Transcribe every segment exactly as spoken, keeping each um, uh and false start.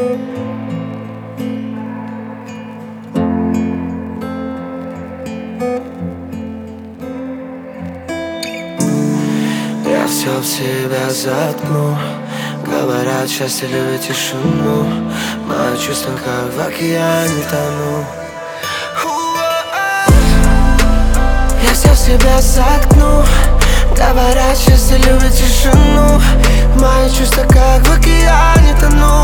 Я все в себя заткну. Говорят, счастье любит тишину. Мои чувства как в океане тону. Я все в себя заткну. Говорят, счастье любит тишину. Мои чувства как в океане тону.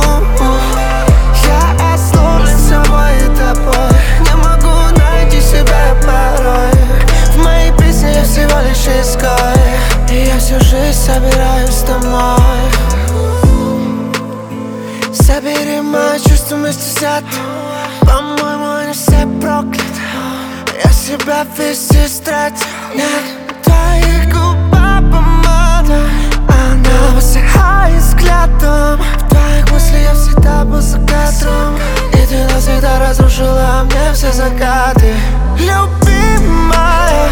Я ослоблен собой и тобой. Не могу найти себя порой. В моей песне я всего лишь изгой. И я всю жизнь собираюсь домой. Забери мои чувства вместе взяты. По-моему, они все прокляты. Я себя весь истратил. Нет, твоих губах помада. Она высыхает взглядом. В твоих мыслях я всегда был за кадром. И ты навсегда разрушила мне все загады. Любимая,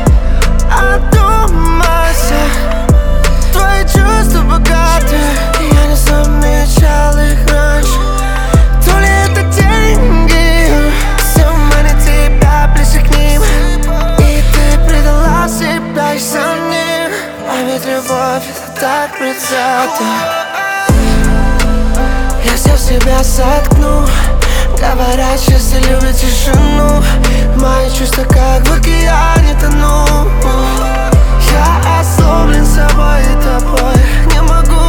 одумайся. Твои чувства богаты. Я не замечал их раньше. То ли это деньги, все манит тебя ближе к ним. И ты предала себя и сам ним. А ведь любовь это так предвзято. Я все в себя заткну. Говорят, счастье любит тишину. Мои чувства как в океане тону. Я ослоблен собой и тобой. Не могу